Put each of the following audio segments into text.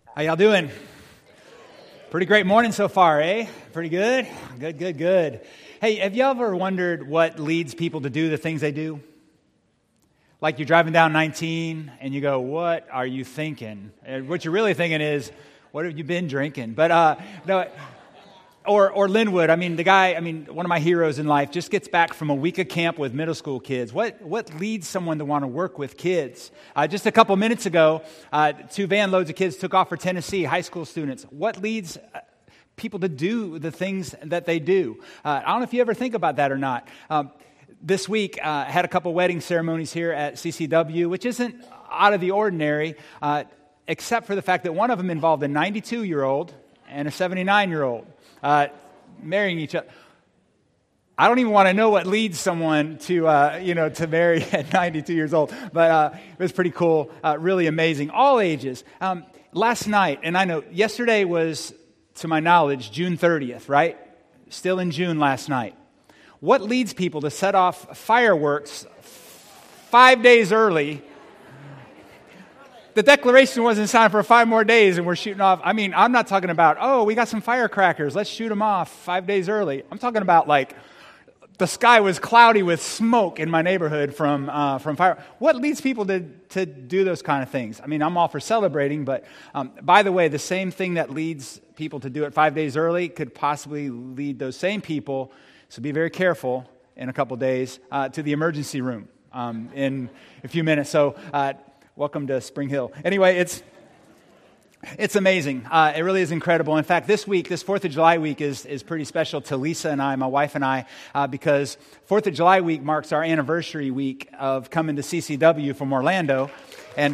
How y'all doing? Pretty great morning so far, eh? Pretty good? Good. Hey, have you ever wondered what leads people to do the things they do? Like you're driving down 19 and you go, what are you thinking? And what you're really thinking is, what have you been drinking? But no. Or Linwood, one of my heroes in life just gets back from a week of camp with middle school kids. What leads someone to want to work with kids? Just a couple minutes ago, 2 van loads of kids took off for Tennessee, high school students. What leads people to do the things that they do? I don't know if you ever think about that or not. This week, I had a couple wedding ceremonies here at CCW, which isn't out of the ordinary, except for the fact that one of them involved a 92-year-old and a 79-year-old. Marrying each other. I don't even want to know what leads someone to marry at 92 years old, but it was pretty cool, really amazing. All ages. Last night, and I know yesterday was, to my knowledge, June 30th, right? Still in June last night. What leads people to set off fireworks 5 days early? The declaration wasn't signed for 5 more days and we're shooting off. I'm not talking about, we got some firecrackers, let's shoot them off 5 days early. I'm talking about like the sky was cloudy with smoke in my neighborhood from fire. What leads people to do those kind of things? I'm all for celebrating, but by the way, the same thing that leads people to do it 5 days early could possibly lead those same people, so be very careful in a couple days, to the emergency room in a few minutes. So, welcome to Spring Hill. Anyway, it's amazing. It really is incredible. In fact, this 4th of July week is pretty special to Lisa and I, my wife and I, because 4th of July week marks our anniversary week of coming to CCW from Orlando. And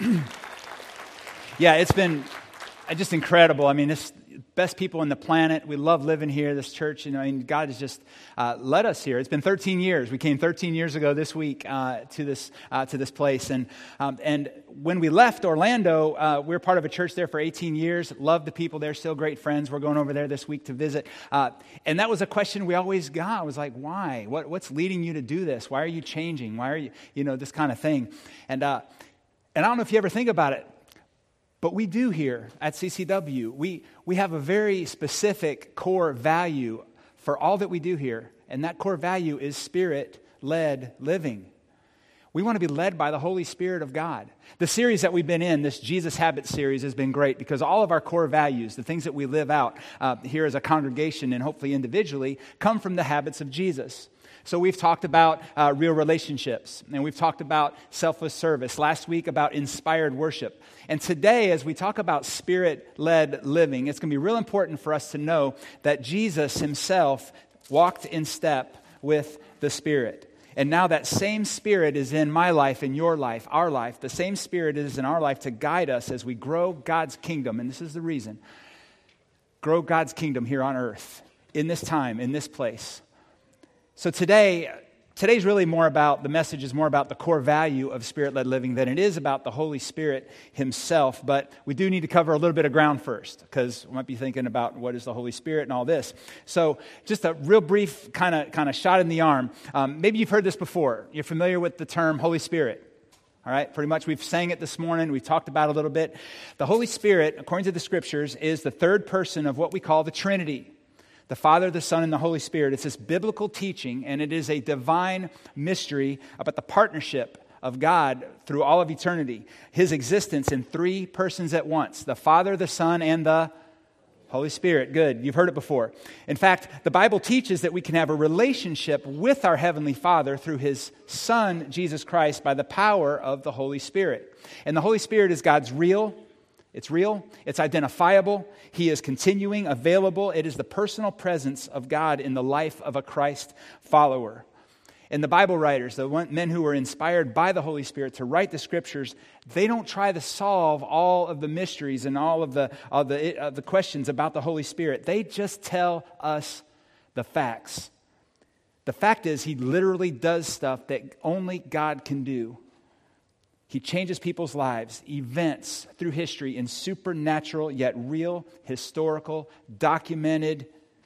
it's been just incredible. It's best people on the planet. We love living here, this church. God has just led us here. It's been 13 years. We came 13 years ago this week to this place. And when we left Orlando, we were part of a church there for 18 years. Loved the people there, still great friends. We're going over there this week to visit. And that was a question we always got. I was like, why? What's leading you to do this? Why are you changing? Why are you, this kind of thing? And I don't know if you ever think about it, but we do here at CCW. We have a very specific core value for all that we do here, and that core value is Spirit-led living. We want to be led by the Holy Spirit of God. The series that we've been in, this Jesus Habits series, has been great because all of our core values, the things that we live out here as a congregation and hopefully individually, come from the habits of Jesus. So we've talked about real relationships, and we've talked about selfless service. Last week about inspired worship. And today, as we talk about Spirit-led living, it's going to be real important for us to know that Jesus himself walked in step with the Spirit. And now that same Spirit is in my life, in your life, our life. The same Spirit is in our life to guide us as we grow God's kingdom. And this is the reason. Grow God's kingdom here on earth, in this time, in this place. So today's really more about, the message is more about the core value of Spirit-led living than it is about the Holy Spirit himself. But we do need to cover a little bit of ground first, because we might be thinking about what is the Holy Spirit and all this. So just a real brief kind of shot in the arm. Maybe you've heard this before. You're familiar with the term Holy Spirit. All right, pretty much we've sang it this morning. We talked about it a little bit. The Holy Spirit, according to the Scriptures, is the third person of what we call the Trinity. The Father, the Son, and the Holy Spirit. It's this biblical teaching, and it is a divine mystery about the partnership of God through all of eternity. His existence in 3 persons at once. The Father, the Son, and the Holy Spirit. Good. You've heard it before. In fact, the Bible teaches that we can have a relationship with our Heavenly Father through His Son, Jesus Christ, by the power of the Holy Spirit. And the Holy Spirit is God's It's real, it's identifiable, He is continuing, available. It is the personal presence of God in the life of a Christ follower. And the Bible writers, the men who were inspired by the Holy Spirit to write the Scriptures, they don't try to solve all of the mysteries and all of the questions about the Holy Spirit. They just tell us the facts. The fact is, He literally does stuff that only God can do. He changes people's lives, events through history in supernatural yet real, historical, documented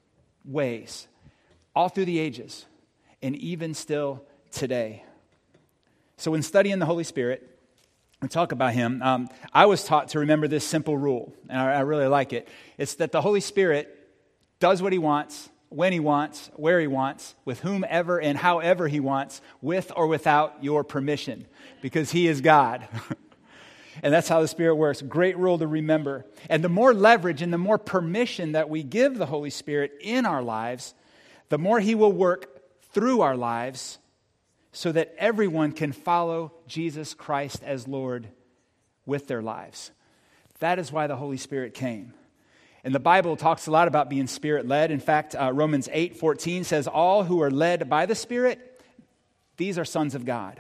ways, all through the ages, and even still today. So in studying the Holy Spirit, we talk about him, I was taught to remember this simple rule, and I really like it. It's that the Holy Spirit does what he wants, when he wants, where he wants, with whomever and however he wants, with or without your permission, because he is God. And that's how the Spirit works. Great rule to remember. And the more leverage and the more permission that we give the Holy Spirit in our lives, the more he will work through our lives so that everyone can follow Jesus Christ as Lord with their lives. That is why the Holy Spirit came. And the Bible talks a lot about being Spirit-led. In fact, Romans 8:14 says, all who are led by the Spirit, these are sons of God.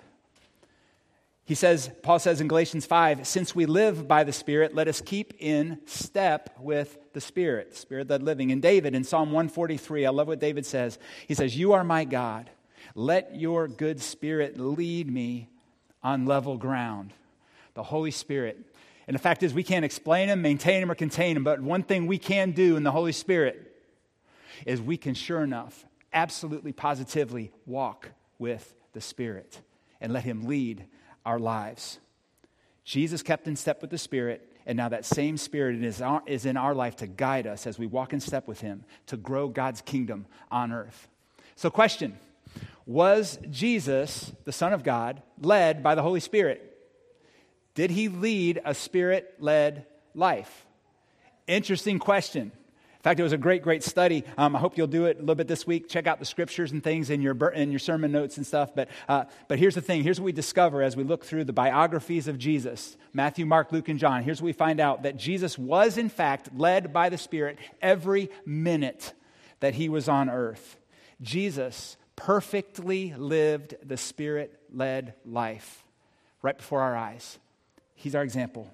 Paul says in Galatians 5, since we live by the Spirit, let us keep in step with the Spirit, Spirit-led living. And David in Psalm 143, I love what David says. He says, you are my God. Let your good Spirit lead me on level ground. The Holy Spirit. And the fact is, we can't explain him, maintain him, or contain him. But one thing we can do in the Holy Spirit is we can, sure enough, absolutely, positively walk with the Spirit and let him lead our lives. Jesus kept in step with the Spirit, and now that same Spirit is in our life to guide us as we walk in step with him to grow God's kingdom on earth. So question, was Jesus, the Son of God, led by the Holy Spirit? Did he lead a Spirit-led life? Interesting question. In fact, it was a great study. I hope you'll do it a little bit this week. Check out the scriptures and things in your sermon notes and stuff. But here's the thing. Here's what we discover as we look through the biographies of Jesus. Matthew, Mark, Luke, and John. Here's what we find out. That Jesus was, in fact, led by the Spirit every minute that he was on earth. Jesus perfectly lived the Spirit-led life right before our eyes. He's our example.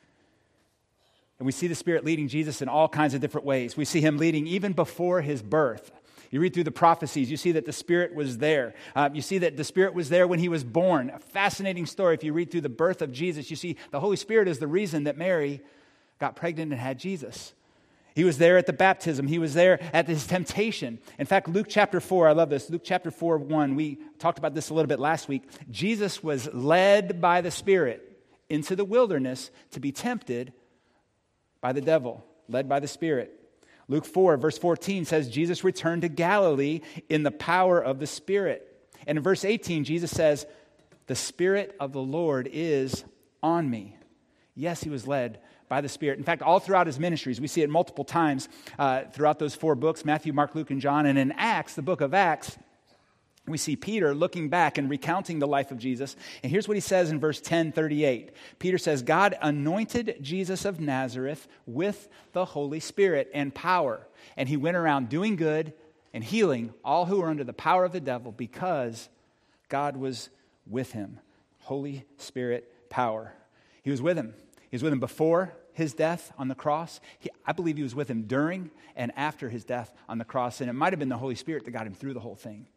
And we see the Spirit leading Jesus in all kinds of different ways. We see him leading even before his birth. You read through the prophecies, you see that the Spirit was there. You see that the Spirit was there when he was born. A fascinating story. If you read through the birth of Jesus, you see the Holy Spirit is the reason that Mary got pregnant and had Jesus. He was there at the baptism. He was there at his temptation. In fact, Luke chapter 4, I love this. Luke chapter 4:1, we talked about this a little bit last week. Jesus was led by the Spirit into the wilderness to be tempted by the devil, led by the Spirit. Luke 4, verse 14 says, Jesus returned to Galilee in the power of the Spirit. And in verse 18, Jesus says, the Spirit of the Lord is on me. Yes, he was led by the Spirit. In fact, all throughout his ministries, we see it multiple times throughout those 4 books, Matthew, Mark, Luke, and John. And in Acts, the book of Acts, we see Peter looking back and recounting the life of Jesus. And here's what he says in verse 10:38. Peter says, God anointed Jesus of Nazareth with the Holy Spirit and power. And he went around doing good and healing all who were under the power of the devil because God was with him. Holy Spirit power. He was with him. He was with him before his death on the cross. I believe he was with him during and after his death on the cross. And it might have been the Holy Spirit that got him through the whole thing.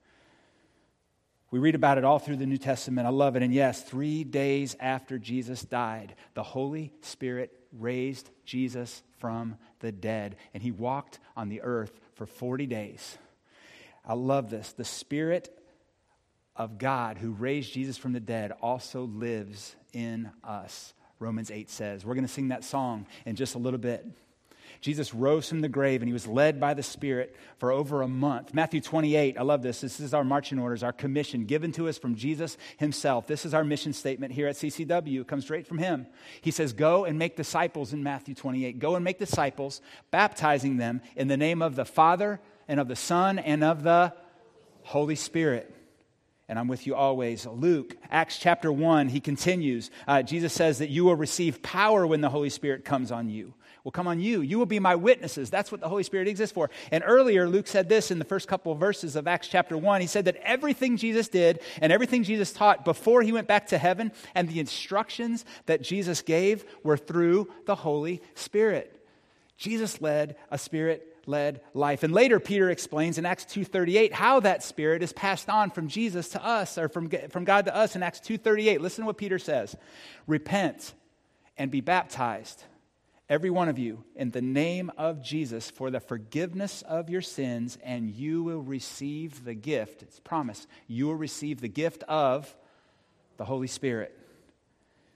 We read about it all through the New Testament. I love it. And yes, 3 days after Jesus died, the Holy Spirit raised Jesus from the dead. And he walked on the earth for 40 days. I love this. The Spirit of God who raised Jesus from the dead also lives in us, Romans 8 says. We're going to sing that song in just a little bit. Jesus rose from the grave and he was led by the Spirit for over a month. Matthew 28, I love this. This is our marching orders, our commission given to us from Jesus himself. This is our mission statement here at CCW. It comes straight from him. He says, go and make disciples in Matthew 28. Go and make disciples, baptizing them in the name of the Father and of the Son and of the Holy Spirit. And I'm with you always. Luke, Acts chapter 1, he continues. Jesus says that you will receive power when the Holy Spirit comes on you. Will come on you. You will be my witnesses. That's what the Holy Spirit exists for. And earlier, Luke said this in the first couple of verses of Acts chapter 1. He said that everything Jesus did and everything Jesus taught before he went back to heaven and the instructions that Jesus gave were through the Holy Spirit. Jesus led a Spirit-led life. And later, Peter explains in Acts 2:38 how that Spirit is passed on from Jesus to us, or from God to us in Acts 2:38. Listen to what Peter says. Repent and be baptized, every one of you, in the name of Jesus for the forgiveness of your sins, and you will receive the gift. It's promised. You will receive the gift of the Holy Spirit.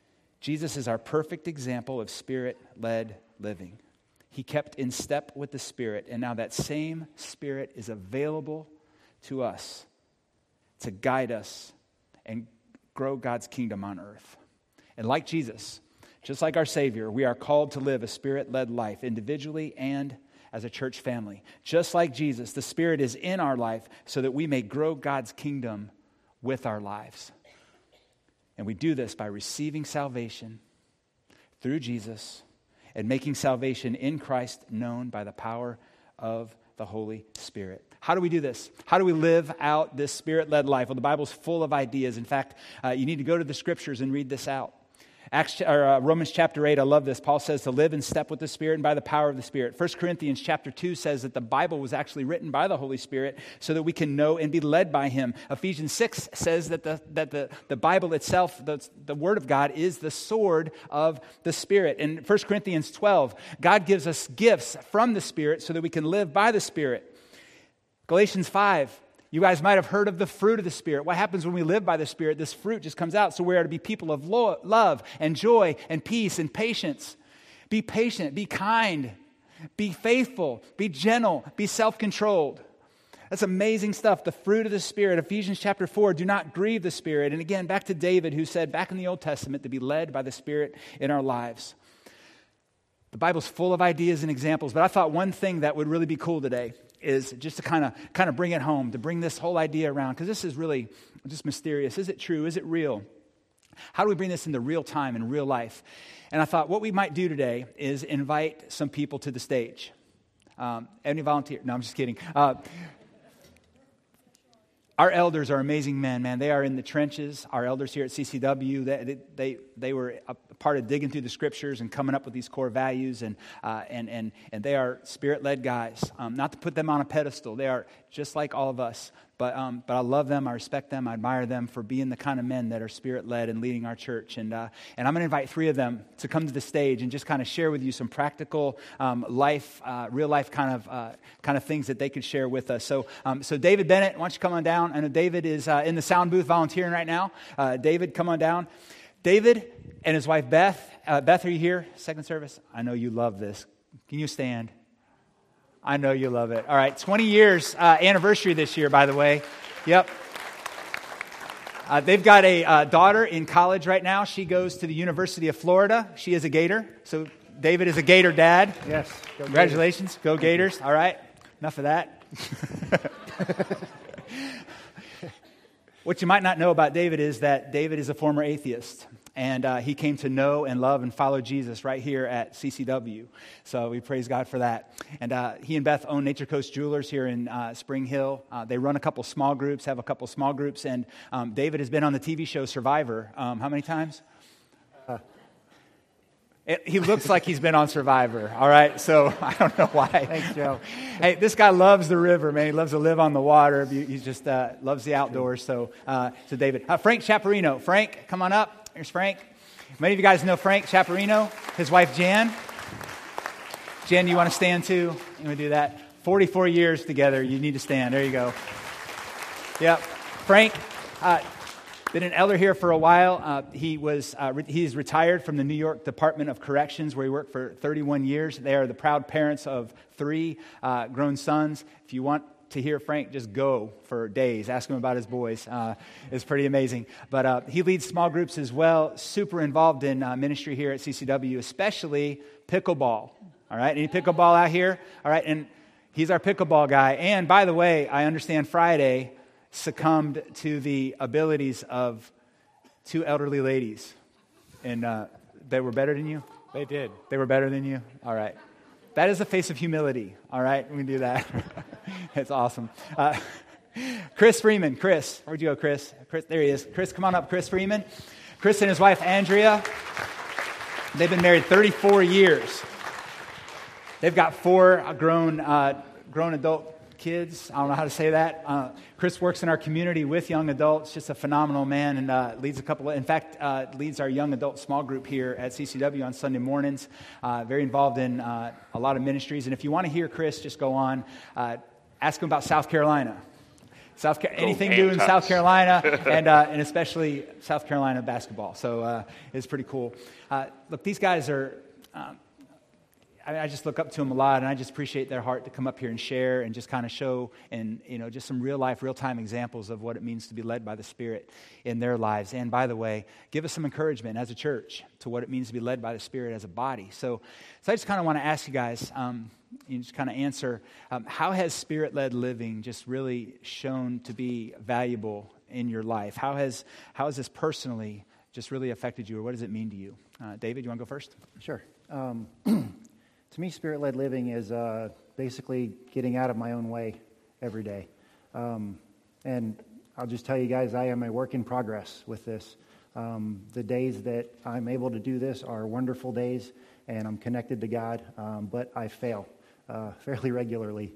Jesus is our perfect example of Spirit-led living. He kept in step with the Spirit, and now that same Spirit is available to us to guide us and grow God's kingdom on earth. And like Jesus, just like our Savior, we are called to live a Spirit-led life individually and as a church family. Just like Jesus, the Spirit is in our life so that we may grow God's kingdom with our lives. And we do this by receiving salvation through Jesus and making salvation in Christ known by the power of the Holy Spirit. How do we do this? How do we live out this Spirit-led life? Well, the Bible's full of ideas. In fact, you need to go to the Scriptures and read this out. Romans chapter 8, I love this. Paul says to live in step with the Spirit and by the power of the Spirit. 1 Corinthians chapter 2 says that the Bible was actually written by the Holy Spirit so that we can know and be led by Him. Ephesians 6 says that the Bible itself, the Word of God, is the sword of the Spirit. In 1 Corinthians 12, God gives us gifts from the Spirit so that we can live by the Spirit. Galatians 5, you guys might have heard of the fruit of the Spirit. What happens when we live by the Spirit? This fruit just comes out. So we are to be people of love and joy and peace and patience. Be patient, be kind, be faithful, be gentle, be self-controlled. That's amazing stuff. The fruit of the Spirit. Ephesians chapter 4, do not grieve the Spirit. And again, back to David, who said back in the Old Testament to be led by the Spirit in our lives. The Bible's full of ideas and examples, but I thought one thing that would really be cool today is just to kind of bring it home, to bring this whole idea around, because this is really just mysterious. Is it true? Is it real? How do we bring this into real time and real life? And I thought what we might do today is invite some people to the stage. Any volunteer? No, I'm just kidding. Our elders are amazing men, man. They are in the trenches. Our elders here at CCW, they were a part of digging through the Scriptures and coming up with these core values, and they are Spirit-led guys. Not to put them on a pedestal, they are just like all of us. But I love them, I respect them, I admire them for being the kind of men that are Spirit-led and leading our church. And I'm going to invite 3 of them to come to the stage and just kind of share with you some practical life, real life kind of things that they could share with us. So David Bennett, why don't you come on down? I know David is in the sound booth volunteering right now. David, come on down. David and his wife Beth. Beth, are you here? Second service. I know you love this. Can you stand? I know you love it. All right, 20 years anniversary this year, by the way. Yep. They've got a daughter in college right now. She goes to the University of Florida. She is a Gator. So David is a Gator dad. Yes. Congratulations. Go Gators. All right. Enough of that. What you might not know about David is that David is a former atheist. And he came to know and love and follow Jesus right here at CCW. So we praise God for that. And he and Beth own Nature Coast Jewelers here in Spring Hill. They run a couple small groups, have a couple small groups. And David has been on the TV show Survivor. How many times? He looks like he's been on Survivor, all right? So I don't know why. Thanks, Joe. Hey, this guy loves the river, man. He loves to live on the water. He just loves the outdoors. So David. Frank Chaparino. Frank, come on up. Here's Frank. Many of you guys know Frank Chaparino, his wife Jan. Jan, you want to stand too? You want to do that? 44 years together. You need to stand. There you go. Yep. Frank, been an elder here for a while. He's retired from the New York Department of Corrections, where he worked for 31 years. They are the proud parents of 3 grown sons. If you want to hear Frank just go for days, ask him about his boys. It's pretty amazing. But he leads small groups as well, super involved in ministry here at CCW, especially pickleball. All right, any pickleball out here? All right, and he's our pickleball guy. And by the way, I understand Friday succumbed to the abilities of 2 elderly ladies. And they were better than you? They did. They were better than you? All right. That is a face of humility, all right? We can do that. It's awesome. Chris Freeman. Chris, where'd you go, Chris? Chris, there he is. Chris, come on up, Chris Freeman. Chris and his wife, Andrea, they've been married 34 years. They've got 4 grown adult kids. I don't know how to say that. Chris works in our community with young adults, just a phenomenal man, and leads leads our young adult small group here at CCW on Sunday mornings. Very involved in a lot of ministries. And if you want to hear Chris, just go on. Ask him about South Carolina. anything new in South Carolina, and especially South Carolina basketball. So it's pretty cool. Look, these guys are. I just look up to them a lot, and I just appreciate their heart to come up here and share and just kind of show and, just some real life, real time examples of what it means to be led by the Spirit in their lives. And by the way, give us some encouragement as a church to what it means to be led by the Spirit as a body. So I just kind of want to ask you guys, you just kind of answer, how has Spirit-led living just really shown to be valuable in your life? How has this personally just really affected you, or what does it mean to you? David, you want to go first? Sure. To me, Spirit-led living is basically getting out of my own way every day. And I'll just tell you guys, I am a work in progress with this. The days that I'm able to do this are wonderful days, and I'm connected to God, but I fail fairly regularly.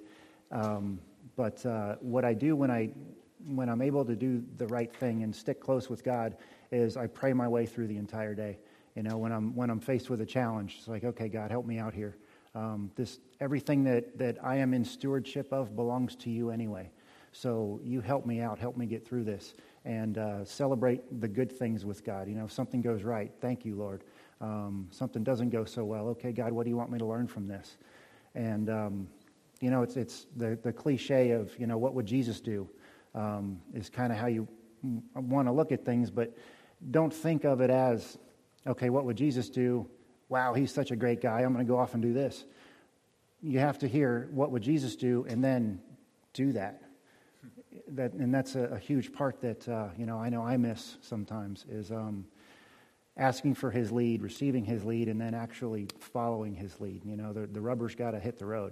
But what I do when I'm able to do the right thing and stick close with God is I pray my way through the entire day. When I'm faced with a challenge, it's like, okay, God, help me out here. Everything that I am in stewardship of belongs to you anyway. So you help me out, help me get through this, and celebrate the good things with God. If something goes right, thank you, Lord. Something doesn't go so well, okay, God, what do you want me to learn from this? And it's the cliche of what would Jesus do is kind of how you want to look at things, but don't think of it as, okay, what would Jesus do? Wow, he's such a great guy. I'm going to go off and do this. You have to hear, what would Jesus do, and then do that. And that's a huge part that, I know I miss sometimes, is asking for his lead, receiving his lead, and then actually following his lead. The rubber's got to hit the road.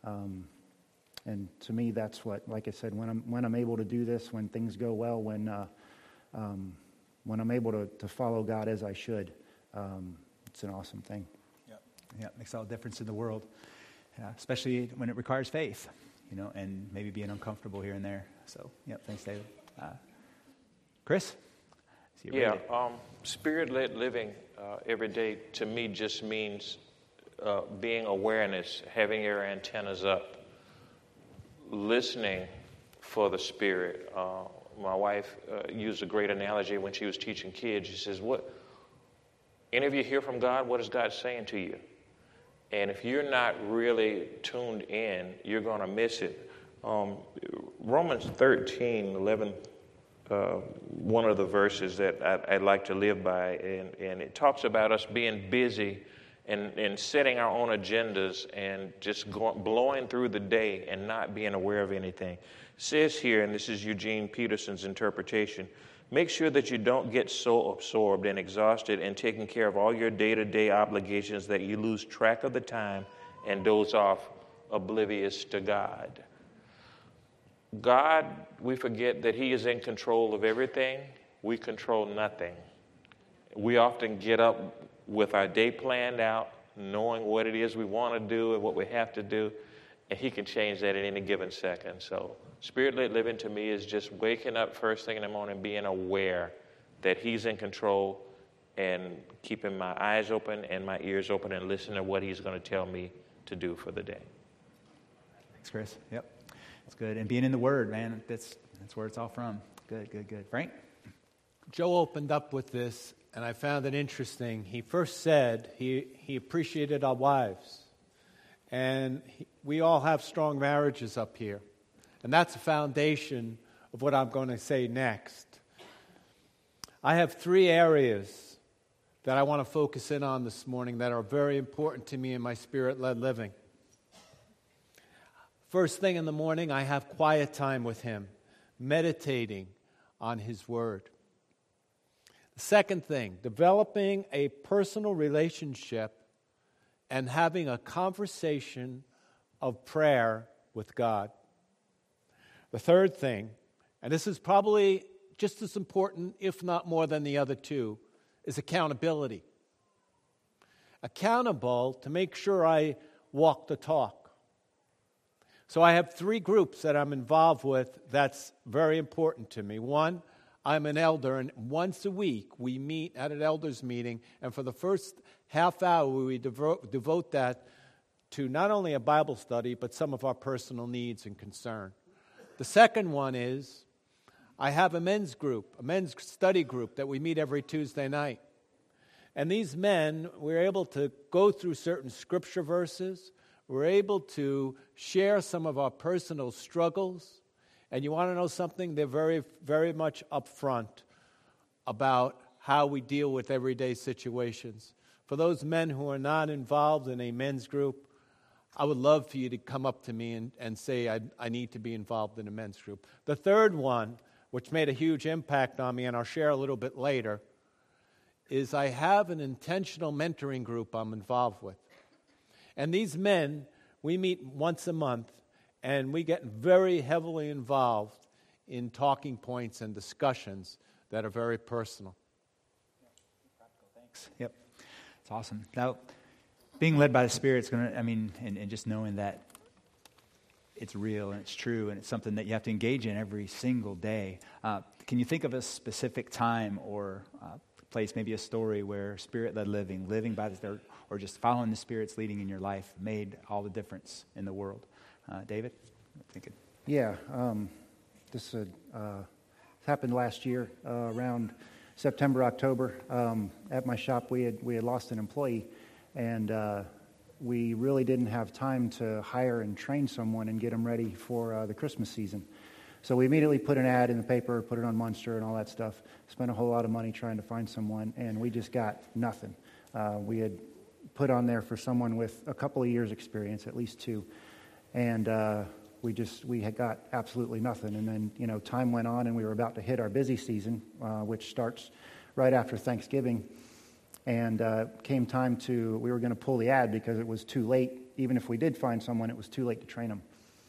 And to me, that's what, like I said, when I'm able to do this, when things go well, when I'm able to follow God as I should, it's an awesome thing. Yeah, it makes all the difference in the world, especially when it requires faith, and maybe being uncomfortable here and there. So, thanks, David. Chris? Spirit-led living every day to me just means being awareness, having your antennas up, listening for the Spirit. My wife used a great analogy when she was teaching kids. She says, any of you hear from God? What is God saying to you? And if you're not really tuned in, you're going to miss it. Romans 13:11, one of the verses that I'd like to live by, and it talks about us being busy and setting our own agendas and just blowing through the day and not being aware of anything. It says here, and this is Eugene Peterson's interpretation, make sure that you don't get so absorbed and exhausted in taking care of all your day-to-day obligations that you lose track of the time and doze off, oblivious to God. God, we forget that He is in control of everything. We control nothing. We often get up with our day planned out, knowing what it is we want to do and what we have to do, and He can change that at any given second. So Spirit-led living to me is just waking up first thing in the morning, being aware that He's in control and keeping my eyes open and my ears open and listening to what He's going to tell me to do for the day. Thanks, Chris. Yep, that's good. And being in the Word, man, that's where it's all from. Good. Frank? Joe opened up with this, and I found it interesting. He first said he appreciated our wives. And we all have strong marriages up here. And that's the foundation of what I'm going to say next. I have 3 areas that I want to focus in on this morning that are very important to me in my Spirit-led living. First thing in the morning, I have quiet time with Him, meditating on His Word. The second thing, developing a personal relationship and having a conversation of prayer with God. The third thing, and this is probably just as important, if not more than the other 2, is accountability. Accountable to make sure I walk the talk. So I have 3 groups that I'm involved with that's very important to me. One, I'm an elder, and once a week we meet at an elders meeting, and for the first half hour we devote that to not only a Bible study, but some of our personal needs and concern. The second one is I have a men's group, a men's study group that we meet every Tuesday night. And these men, we're able to go through certain scripture verses. We're able to share some of our personal struggles. And you want to know something? They're very, very much upfront about how we deal with everyday situations. For those men who are not involved in a men's group, I would love for you to come up to me and say, I need to be involved in a men's group. The third one, which made a huge impact on me, and I'll share a little bit later, is I have an intentional mentoring group I'm involved with. And these men, we meet once a month, and we get very heavily involved in talking points and discussions that are very personal. Thanks. Yep. It's awesome. Now, being led by the Spirit is going to, and just knowing that it's real and it's true and it's something that you have to engage in every single day. Can you think of a specific time or place, maybe a story where Spirit-led living by the Spirit, or just following the Spirit's leading in your life made all the difference in the world? David? I'm thinking. Yeah. This happened last year around September, October. At my shop, we had lost an employee, and we really didn't have time to hire and train someone and get them ready for the Christmas season. So we immediately put an ad in the paper, put it on Munster and all that stuff, spent a whole lot of money trying to find someone, and we just got nothing. We had put on there for someone with a couple of years' experience, at least 2, and we had got absolutely nothing. And then, time went on, and we were about to hit our busy season, which starts right after Thanksgiving. And came time we were going to pull the ad because it was too late. Even if we did find someone, it was too late to train them.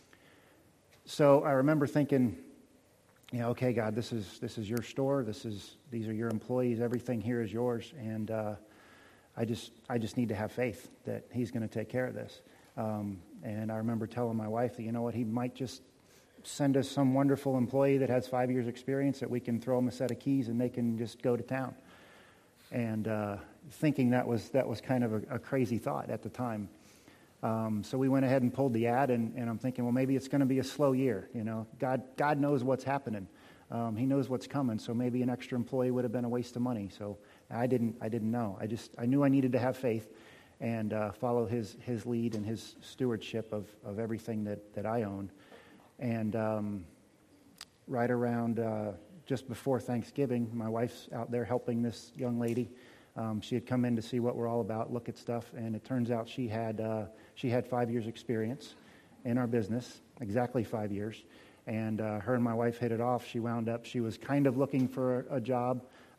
So I remember thinking, okay, God, this is your store. These are your employees. Everything here is yours. And I just need to have faith that He's going to take care of this. And I remember telling my wife that, you know what, He might just send us some wonderful employee that has 5 years experience that we can throw them a set of keys and they can just go to town. And thinking that was kind of a crazy thought at the time. So we went ahead and pulled the ad, and I'm thinking, well, maybe it's going to be a slow year. God knows what's happening. He knows what's coming. So maybe an extra employee would have been a waste of money. So I didn't know. I knew I needed to have faith and follow His lead and His stewardship of everything that I own. And right around just before Thanksgiving, my wife's out there helping this young lady. She had come in to see what we're all about, look at stuff, and it turns out she had 5 years experience in our business, exactly 5 years. And her and my wife hit it off. She was kind of looking for a job.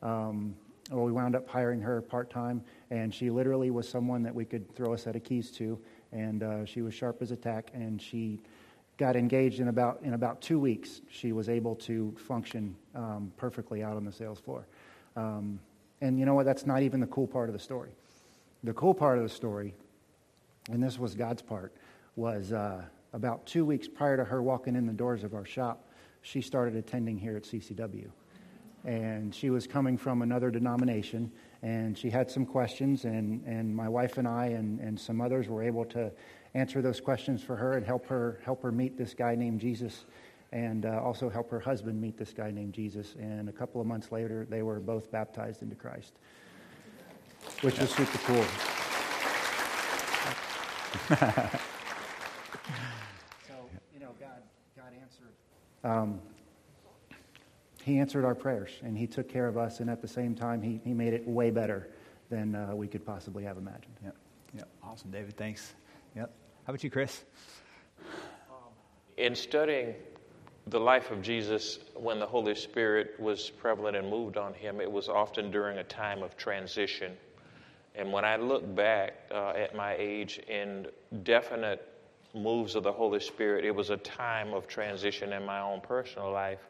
We wound up hiring her part-time, and she literally was someone that we could throw a set of keys to, and she was sharp as a tack, and she got engaged in about 2 weeks. She was able to function perfectly out on the sales floor. And you know what? That's not even the cool part of the story. The cool part of the story, and this was God's part, was about 2 weeks prior to her walking in the doors of our shop, she started attending here at CCW. And she was coming from another denomination, and she had some questions, and my wife and I and some others were able to answer those questions for her and help her meet this guy named Jesus, and also help her husband meet this guy named Jesus. And a couple of months later, they were both baptized into Christ, which was super cool. So, God answered. He answered our prayers, and He took care of us, and at the same time, He made it way better than we could possibly have imagined. Yep. Awesome, David. Thanks. Yep. How about you, Chris? In studying the life of Jesus, when the Holy Spirit was prevalent and moved on Him, it was often during a time of transition. And when I look back at my age in definite moves of the Holy Spirit, it was a time of transition in my own personal life.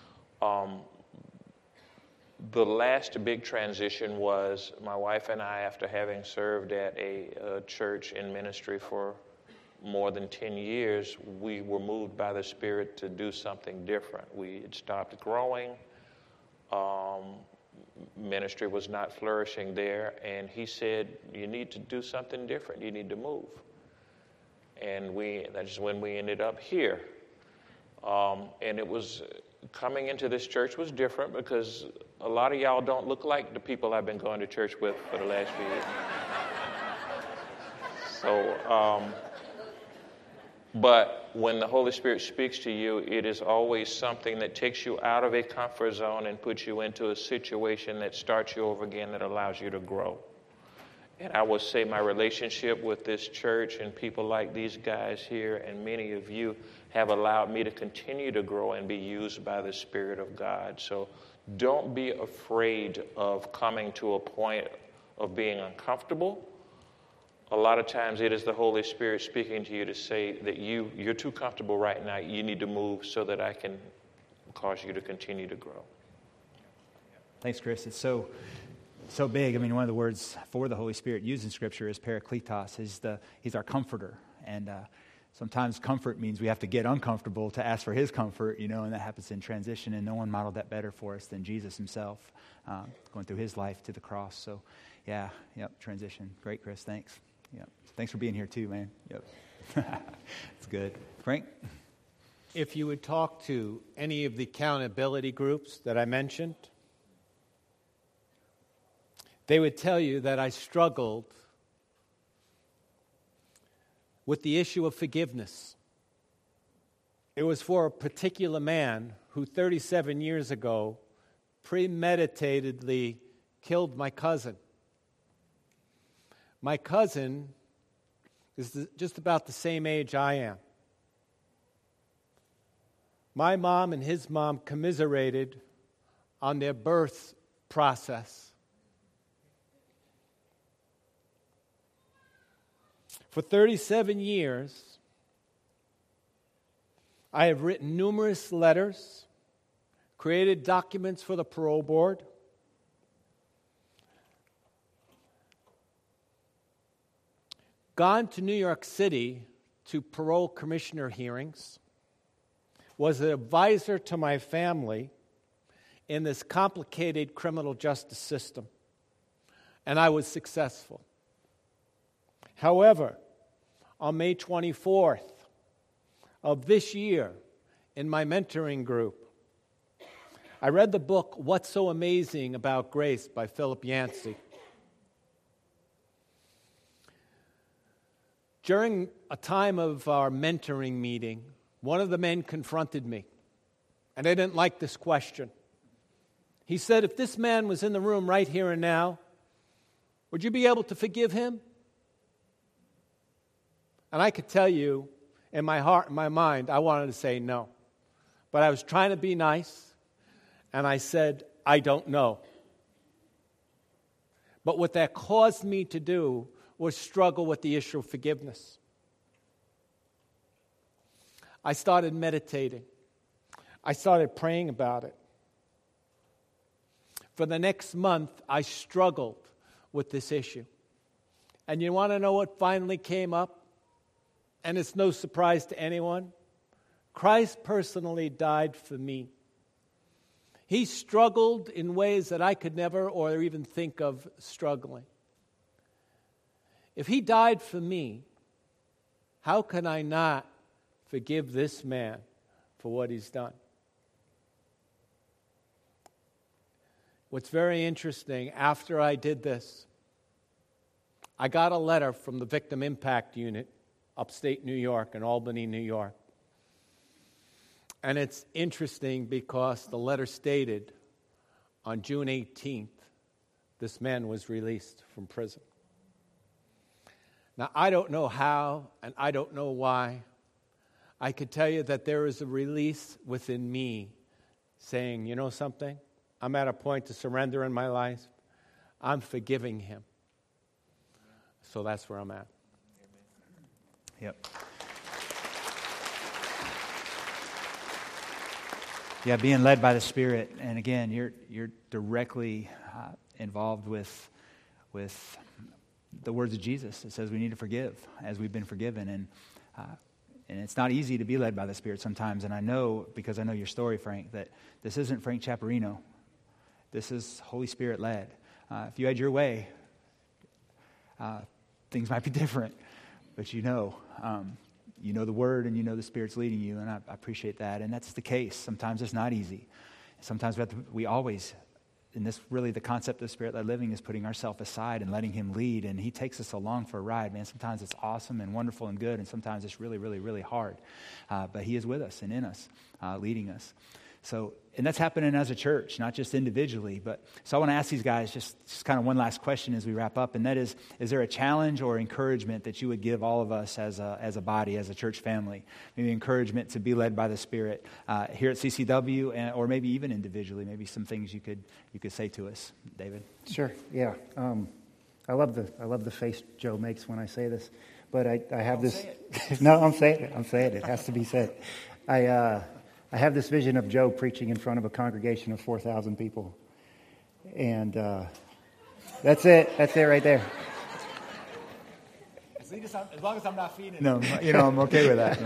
The last big transition was my wife and I, after having served at a church in ministry for more than 10 years, we were moved by the Spirit to do something different. We had stopped growing. Ministry was not flourishing there, and He said, you need to do something different. You need to move. And that is when we ended up here. And it was coming into this church was different because a lot of y'all don't look like the people I've been going to church with for the last few years. So, but when the Holy Spirit speaks to you, it is always something that takes you out of a comfort zone and puts you into a situation that starts you over again, that allows you to grow. And I would say my relationship with this church and people like these guys here and many of you have allowed me to continue to grow and be used by the Spirit of God. So don't be afraid of coming to a point of being uncomfortable. A lot of times it is the Holy Spirit speaking to you to say that you're too comfortable right now. You need to move so that I can cause you to continue to grow. Thanks, Chris. It's so big. I mean, one of the words for the Holy Spirit used in Scripture is parakletos. He's our comforter. And sometimes comfort means we have to get uncomfortable to ask for His comfort, and that happens in transition. And no one modeled that better for us than Jesus Himself, going through His life to the cross. So, transition. Great, Chris. Thanks. Yep. Thanks for being here too, man. Yep. It's good. Frank? If you would talk to any of the accountability groups that I mentioned, they would tell you that I struggled with the issue of forgiveness. It was for a particular man who 37 years ago premeditatedly killed my cousin. My cousin is just about the same age I am. My mom and his mom commiserated on their birth process. For 37 years, I have written numerous letters, created documents for the parole board, gone to New York City to parole commissioner hearings, was an advisor to my family in this complicated criminal justice system, and I was successful. However, on May 24th of this year, in my mentoring group, I read the book, What's So Amazing About Grace by Philip Yancey. During a time of our mentoring meeting, one of the men confronted me, and I didn't like this question. He said, if this man was in the room right here and now, would you be able to forgive him? And I could tell you, in my heart and my mind, I wanted to say no. But I was trying to be nice, and I said, I don't know. But what that caused me to do was struggle with the issue of forgiveness. I started meditating. I started praying about it. For the next month, I struggled with this issue. And you want to know what finally came up? And it's no surprise to anyone. Christ personally died for me. He struggled in ways that I could never or even think of struggling. If He died for me, how can I not forgive this man for what he's done? What's very interesting, after I did this, I got a letter from the Victim Impact Unit, upstate New York, in Albany, New York. And it's interesting because the letter stated on June 18th, this man was released from prison. Now, I don't know how, and I don't know why. I could tell you that there is a release within me saying, you know something? I'm at a point to surrender in my life. I'm forgiving him. So that's where I'm at. Yep. Yeah, being led by the Spirit, and again, you're directly involved with the words of Jesus. It says we need to forgive as we've been forgiven, and it's not easy to be led by the Spirit sometimes. And I know, because I know your story, Frank, that this isn't Frank Chaparino. This is Holy Spirit led. If you had your way, things might be different, but you know the Word and you know the Spirit's leading you, and I appreciate that. And that's the case. Sometimes it's not easy. Sometimes we always, and this really the concept of Spirit-led living is putting ourselves aside and letting Him lead, and He takes us along for a ride, man. Sometimes it's awesome and wonderful and good, and sometimes it's really, really, really hard. But He is with us and in us, leading us. So, and that's happening as a church, not just individually. But so I want to ask these guys just kind of one last question as we wrap up, and that is there a challenge or encouragement that you would give all of us as a body, as a church family? Maybe encouragement to be led by the Spirit here at CCW, or maybe even individually. Maybe some things you could say to us, David. Sure. Yeah. I love the face Joe makes when I say this, but I have this. No, I'm saying it. I'm saying it. It has to be said. I have this vision of Joe preaching in front of a congregation of 4,000 people. And that's it. That's it right there. As long as I'm not feeding them, I'm okay with that.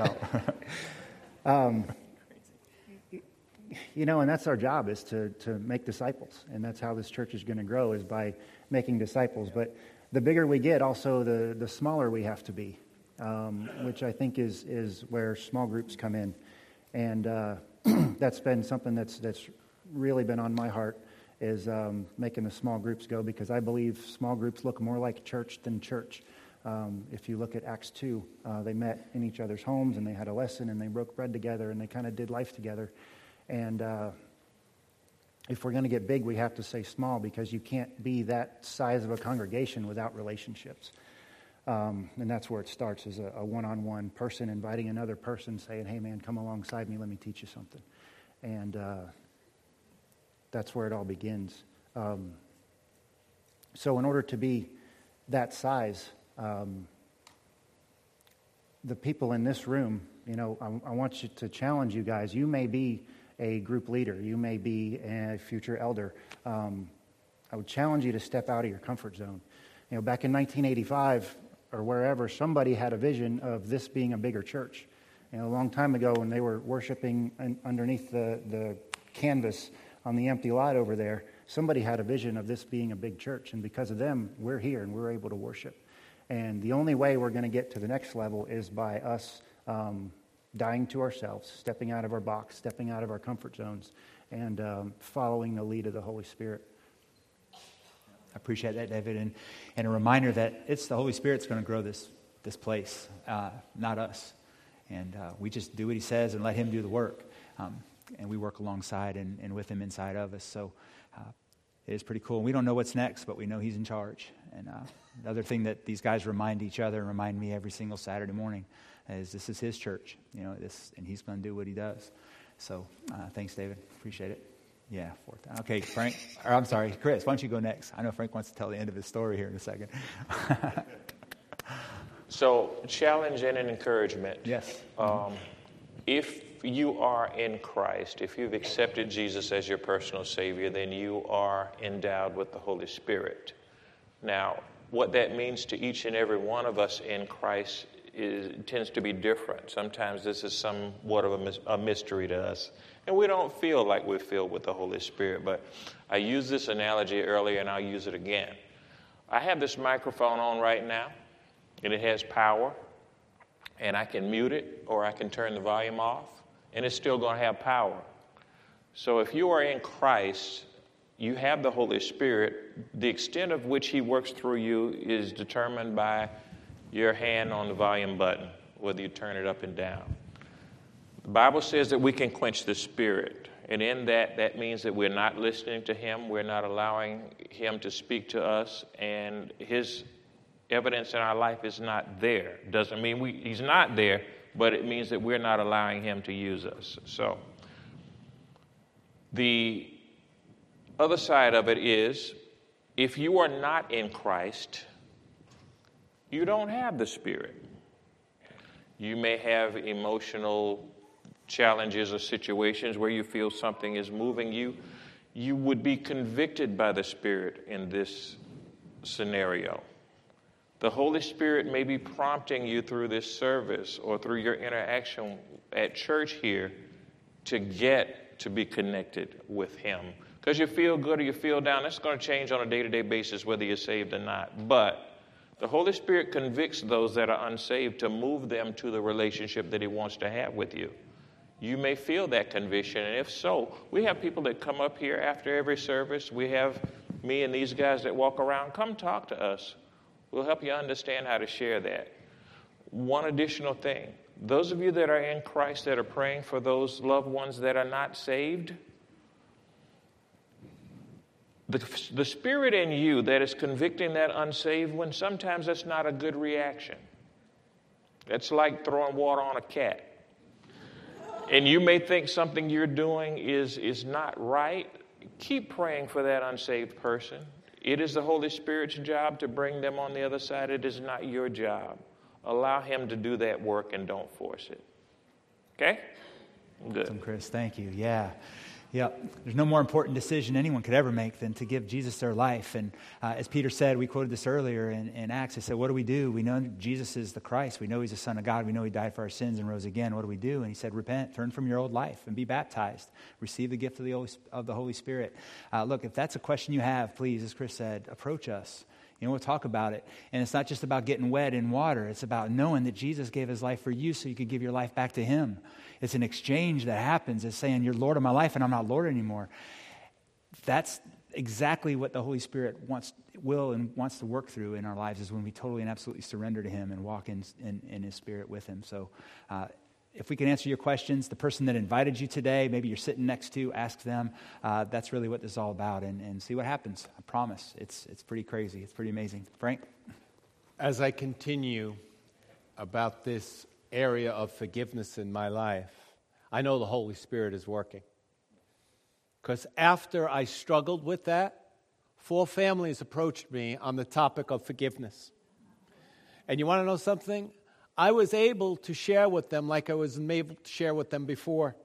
And that's our job, is to make disciples. And that's how this church is going to grow, is by making disciples. But the bigger we get, also the smaller we have to be, which I think is where small groups come in. And that's been something that's really been on my heart, is making the small groups go, because I believe small groups look more like church than church. If you look at Acts 2, they met in each other's homes, and they had a lesson, and they broke bread together, and they kind of did life together. And if we're going to get big, we have to stay small, because you can't be that size of a congregation without relationships. And that's where it starts, is a one-on-one person inviting another person, saying, hey, man, come alongside me, let me teach you something. And that's where it all begins. So in order to be that size, the people in this room, I want you to challenge you guys. You may be a group leader. You may be a future elder. I would challenge you to step out of your comfort zone. Back in 1985, or wherever, somebody had a vision of this being a bigger church. A long time ago, when they were worshiping underneath the canvas on the empty lot over there, somebody had a vision of this being a big church. And because of them, we're here and we're able to worship. And the only way we're going to get to the next level is by us dying to ourselves, stepping out of our box, stepping out of our comfort zones, and following the lead of the Holy Spirit. I appreciate that, David, and a reminder that it's the Holy Spirit's going to grow this place, not us. And we just do what He says and let Him do the work. And we work alongside and with Him inside of us. So it is pretty cool. We don't know what's next, but we know He's in charge. And the other thing that these guys remind each other and remind me every single Saturday morning is this is His church, and He's going to do what He does. So thanks, David. Appreciate it. Yeah, fourth. Okay, Frank. Or I'm sorry, Chris. Why don't you go next? I know Frank wants to tell the end of his story here in a second. So, challenge and an encouragement. Yes. If you are in Christ, if you've accepted Jesus as your personal Savior, then you are endowed with the Holy Spirit. Now, what that means to each and every one of us in Christ tends to be different. Sometimes this is somewhat of a mystery to us, and we don't feel like we're filled with the Holy Spirit. But I used this analogy earlier, and I'll use it again. I have this microphone on right now, and it has power, and I can mute it, or I can turn the volume off, and it's still going to have power. So if you are in Christ, you have the Holy Spirit. The extent of which He works through you is determined by your hand on the volume button, whether you turn it up and down. The Bible says that we can quench the Spirit. And in that means that we're not listening to Him. We're not allowing Him to speak to us. And His evidence in our life is not there. Doesn't mean He's not there, but it means that we're not allowing Him to use us. So the other side of it is, if you are not in Christ, you don't have the Spirit. You may have emotional challenges or situations where you feel something is moving you. You would be convicted by the Spirit in this scenario. The Holy Spirit may be prompting you through this service or through your interaction at church here to get to be connected with Him. Because you feel good or you feel down, that's going to change on a day-to-day basis whether you're saved or not. But The Holy Spirit convicts those that are unsaved to move them to the relationship that He wants to have with you. You may feel that conviction, and if so, we have people that come up here after every service. We have me and these guys that walk around. Come talk to us. We'll help you understand how to share that. One additional thing. Those of you that are in Christ that are praying for those loved ones that are not saved, the spirit in you that is convicting that unsaved one, sometimes that's not a good reaction. It's like throwing water on a cat. And you may think something you're doing is not right. Keep praying for that unsaved person. It is the Holy Spirit's job to bring them on the other side. It is not your job. Allow Him to do that work and don't force it. Okay? Good. Awesome, Chris. Thank you. Yeah. There's no more important decision anyone could ever make than to give Jesus their life. And as Peter said, we quoted this earlier in Acts. He said, what do? We know Jesus is the Christ. We know He's the Son of God. We know He died for our sins and rose again. What do? And He said, repent, turn from your old life and be baptized. Receive the gift of the Holy Spirit. Look, if that's a question you have, please, as Chris said, approach us. We'll talk about it. And it's not just about getting wet in water. It's about knowing that Jesus gave His life for you so you could give your life back to Him. It's an exchange that happens. It's saying, you're Lord of my life and I'm not Lord anymore. That's exactly what the Holy Spirit wants to work through in our lives, is when we totally and absolutely surrender to Him and walk in His Spirit with Him. So if we can answer your questions, the person that invited you today, maybe you're sitting next to, ask them. That's really what this is all about, and see what happens. I promise. It's pretty crazy. It's pretty amazing. Frank? As I continue about this area of forgiveness in my life, I know the Holy Spirit is working. Because after I struggled with that, 4 families approached me on the topic of forgiveness. And you want to know something? I was able to share with them like I wasn't able to share with them before.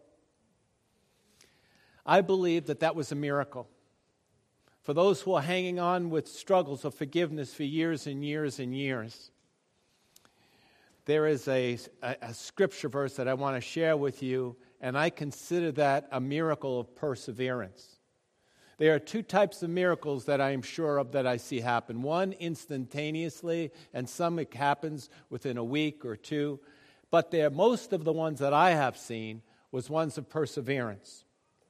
I believe that was a miracle. For those who are hanging on with struggles of forgiveness for years and years and years, there is a scripture verse that I want to share with you, and I consider that a miracle of perseverance. There are 2 types of miracles that I am sure of that I see happen. One, instantaneously, and some it happens within a week or 2. But most of the ones that I have seen was ones of perseverance.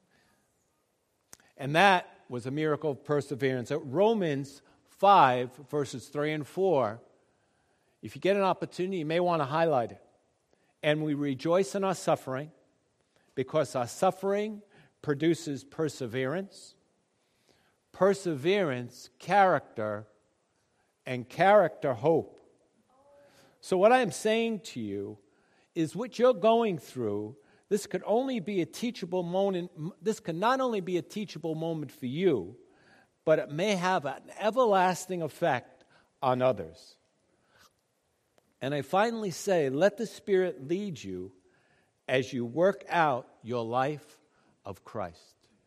And that was a miracle of perseverance. Romans 5, verses 3 and 4, if you get an opportunity, you may want to highlight it. And we rejoice in our suffering, because our suffering produces perseverance. Perseverance, character, and character, hope. So what I'm saying to you is what you're going through, this could only be a teachable moment. This can not only be a teachable moment for you, but it may have an everlasting effect on others. And I finally say, let the Spirit lead you as you work out your life of Christ.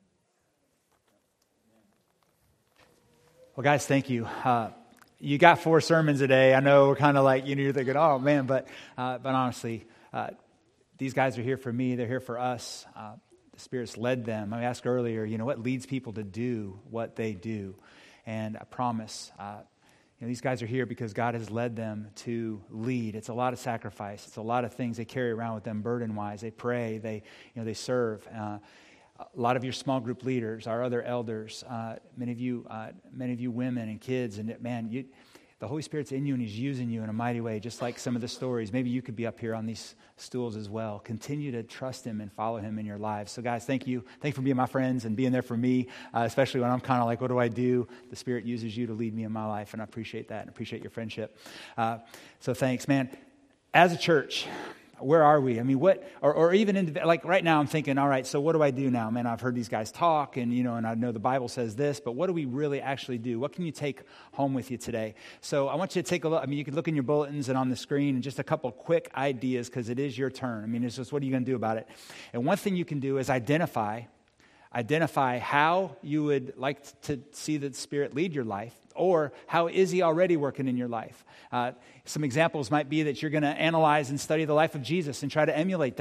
Well, guys, thank you. You got 4 sermons a day. I know we're kind of like, you're thinking, oh, man, but honestly, these guys are here for me. They're here for us. The Spirit's led them. I asked earlier, what leads people to do what they do? And I promise, these guys are here because God has led them to lead. It's a lot of sacrifice. It's a lot of things they carry around with them burden-wise. They pray. They serve. A lot of your small group leaders, our other elders, many of you women and kids, and man, the Holy Spirit's in you and He's using you in a mighty way, just like some of the stories. Maybe you could be up here on these stools as well. Continue to trust Him and follow Him in your lives. So guys, thank you. Thank you for being my friends and being there for me, especially when I'm kind of like, what do I do? The Spirit uses you to lead me in my life, and I appreciate that and appreciate your friendship. So thanks, man. As a church, where are we? I mean, or even like right now I'm thinking, all right, so what do I do now? Man, I've heard these guys talk and I know the Bible says this, but what do we really actually do? What can you take home with you today? So I want you to take a look. I mean, you can look in your bulletins and on the screen and just a couple quick ideas, because it is your turn. I mean, it's just, what are you going to do about it? And one thing you can do is identify how you would like to see the Spirit lead your life, or how is He already working in your life. Some examples might be that you're going to analyze and study the life of Jesus and try to emulate that.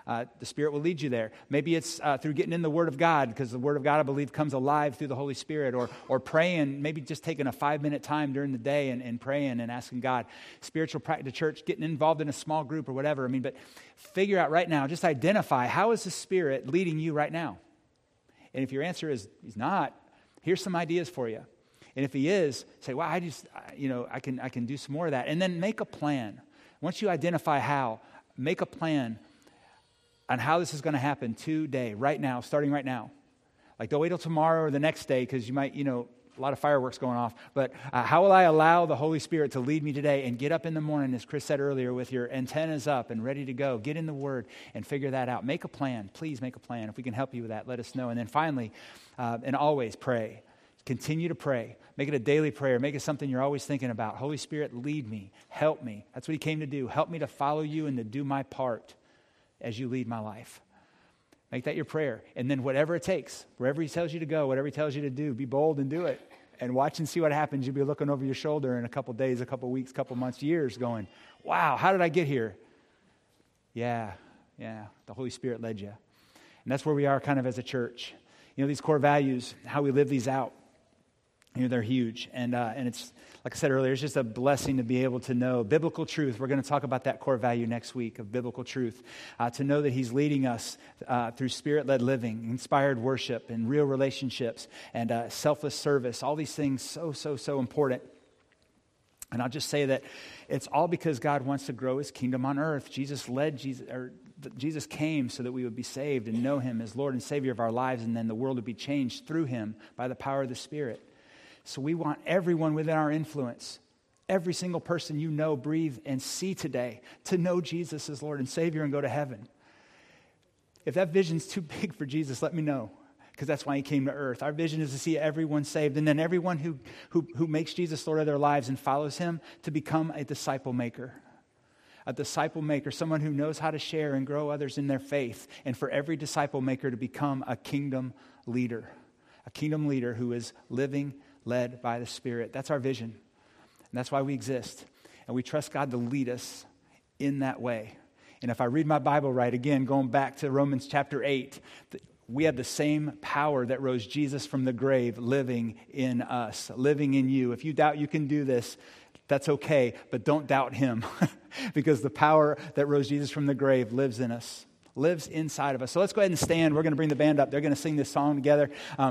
The Spirit will lead you there. Maybe it's through getting in the Word of God, because the Word of God, I believe, comes alive through the Holy Spirit, or praying, maybe just taking a 5-minute time during the day and praying and asking God. Spiritual practice at church, getting involved in a small group or whatever. I mean, but figure out right now, just identify, how is the Spirit leading you right now? And if your answer is He's not, here's some ideas for you. And if He is, say, well, I can do some more of that. And then make a plan. Once you identify how, make a plan on how this is going to happen today, right now, starting right now. Like, don't wait till tomorrow or the next day, because you might, a lot of fireworks going off. But how will I allow the Holy Spirit to lead me today? And get up in the morning, as Chris said earlier, with your antennas up and ready to go. Get in the Word and figure that out. Make a plan. Please make a plan. If we can help you with that, let us know. And then finally, and always pray. Continue to pray. Make it a daily prayer. Make it something you're always thinking about. Holy Spirit, lead me. Help me. That's what He came to do. Help me to follow you and to do my part as you lead my life. Make that your prayer. And then whatever it takes, wherever He tells you to go, whatever He tells you to do, be bold and do it. And watch and see what happens. You'll be looking over your shoulder in a couple days, a couple weeks, couple months, years, going, wow, how did I get here? Yeah, the Holy Spirit led you. And that's where we are kind of as a church. These core values, how we live these out, they're huge. And it's, like I said earlier, it's just a blessing to be able to know biblical truth. We're going to talk about that core value next week of biblical truth. To know that He's leading us through Spirit-led living, inspired worship, and real relationships, and selfless service. All these things so important. And I'll just say that it's all because God wants to grow His kingdom on earth. Jesus came so that we would be saved and know Him as Lord and Savior of our lives, and then the world would be changed through Him by the power of the Spirit. So we want everyone within our influence, every single person you know, breathe, and see today, to know Jesus as Lord and Savior and go to heaven. If that vision's too big for Jesus, let me know, because that's why He came to earth. Our vision is to see everyone saved, and then everyone who makes Jesus Lord of their lives and follows Him to become a disciple maker. A disciple maker, someone who knows how to share and grow others in their faith, and for every disciple maker to become a kingdom leader who is living, led by the Spirit. That's our vision. And that's why we exist. And we trust God to lead us in that way. And if I read my Bible right, again, going back to Romans chapter 8, we have the same power that rose Jesus from the grave living in us, living in you. If you doubt you can do this, that's okay, but don't doubt Him, because the power that rose Jesus from the grave lives in us, lives inside of us. So let's go ahead and stand. We're going to bring the band up. They're going to sing this song together.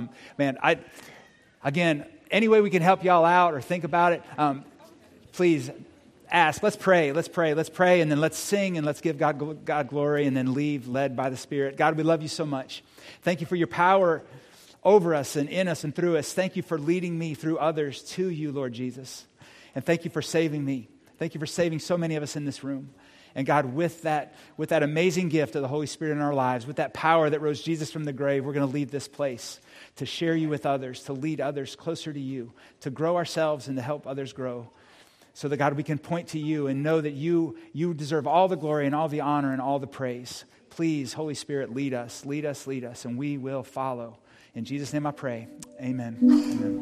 Again, any way we can help y'all out or think about it, please ask. Let's pray, and then let's sing, and let's give God glory, and then leave led by the Spirit. God, we love You so much. Thank You for Your power over us and in us and through us. Thank You for leading me through others to You, Lord Jesus. And thank You for saving me. Thank You for saving so many of us in this room. And God, with that amazing gift of the Holy Spirit in our lives, with that power that rose Jesus from the grave, we're going to leave this place to share You with others, to lead others closer to You, to grow ourselves and to help others grow. So that, God, we can point to You and know that You deserve all the glory and all the honor and all the praise. Please, Holy Spirit, lead us, and we will follow. In Jesus' name I pray. Amen. Amen.